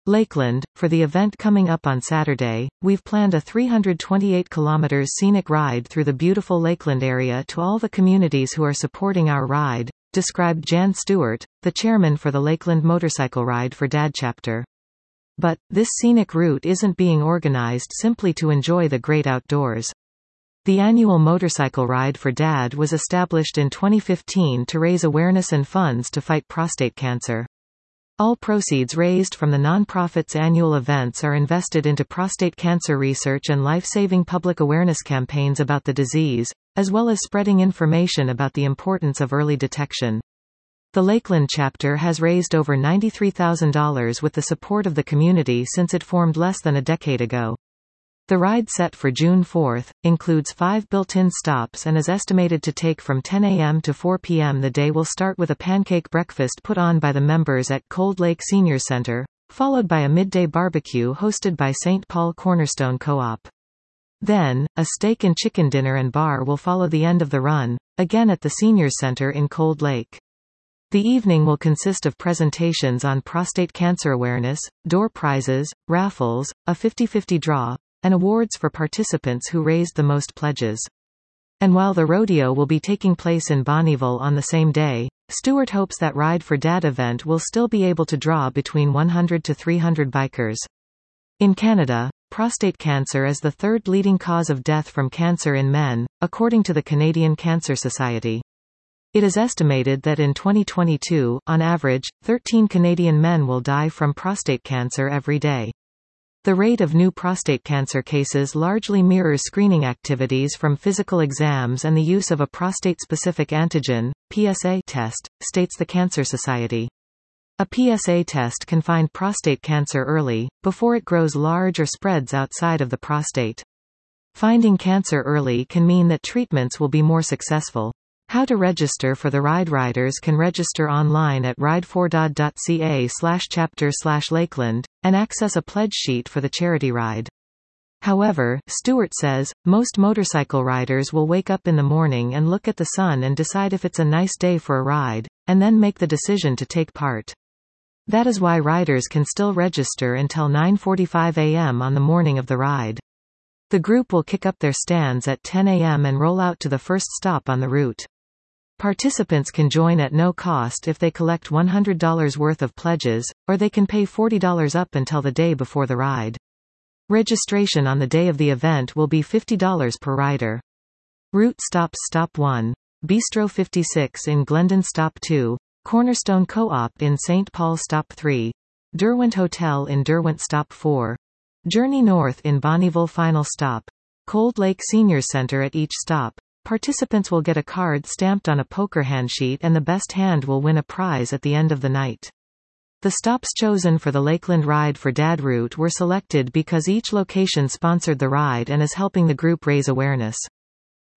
Lakeland, for the event coming up on Saturday, we've planned a 328 km scenic ride through the beautiful Lakeland area to all the communities who are supporting our ride, described Jan Stewart, the chairman for the Lakeland Motorcycle Ride for Dad chapter. But, this scenic route isn't being organized simply to enjoy the great outdoors. The annual Motorcycle Ride for Dad was established in 2015 to raise awareness and funds to fight prostate cancer. All proceeds raised from the nonprofit's annual events are invested into prostate cancer research and life-saving public awareness campaigns about the disease, as well as spreading information about the importance of early detection. The Lakeland chapter has raised over $93,000 with the support of the community since it formed less than a decade ago. The ride, set for June 4, includes 5 built-in stops and is estimated to take from 10 a.m. to 4 p.m. The day will start with a pancake breakfast put on by the members at Cold Lake Seniors Center, followed by a midday barbecue hosted by St. Paul Cornerstone Co-op. Then, a steak and chicken dinner and bar will follow the end of the run, again at the Seniors Center in Cold Lake. The evening will consist of presentations on prostate cancer awareness, door prizes, raffles, a 50-50 draw, and awards for participants who raised the most pledges. And while the rodeo will be taking place in Bonnyville on the same day, Stewart hopes that Ride for Dad event will still be able to draw between 100 to 300 bikers. In Canada, prostate cancer is the third leading cause of death from cancer in men, according to the Canadian Cancer Society. It is estimated that in 2022, on average, 13 Canadian men will die from prostate cancer every day. The rate of new prostate cancer cases largely mirrors screening activities from physical exams and the use of a prostate-specific antigen (PSA) test, states the Cancer Society. A PSA test can find prostate cancer early, before it grows large or spreads outside of the prostate. Finding cancer early can mean that treatments will be more successful. How to register for the ride? Riders can register online at ridefordad.ca/chapter/Lakeland, and access a pledge sheet for the charity ride. However, Stewart says, most motorcycle riders will wake up in the morning and look at the sun and decide if it's a nice day for a ride, and then make the decision to take part. That is why riders can still register until 9:45 a.m. on the morning of the ride. The group will kick up their stands at 10 a.m. and roll out to the first stop on the route. Participants can join at no cost if they collect $100 worth of pledges, or they can pay $40 up until the day before the ride. Registration on the day of the event will be $50 per rider. Route stops: Stop 1. Bistro 56 in Glendon. Stop 2. Cornerstone Co-op in St. Paul. Stop 3. Derwent Hotel in Derwent. Stop 4. Journey North in Bonnyville. Final stop: Cold Lake Seniors Center. At each stop, participants will get a card stamped on a poker hand sheet, and the best hand will win a prize at the end of the night. The stops chosen for the Lakeland Ride for Dad route were selected because each location sponsored the ride and is helping the group raise awareness.